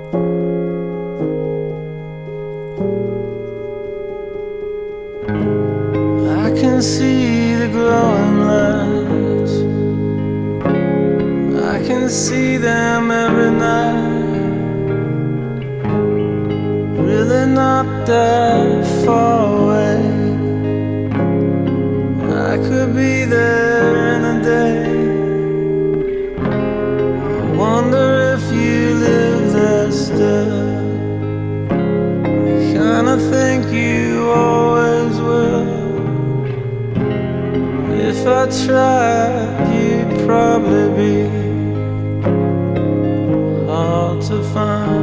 I can see the glowing lights, I can see them every night. Really not that far away, I could be there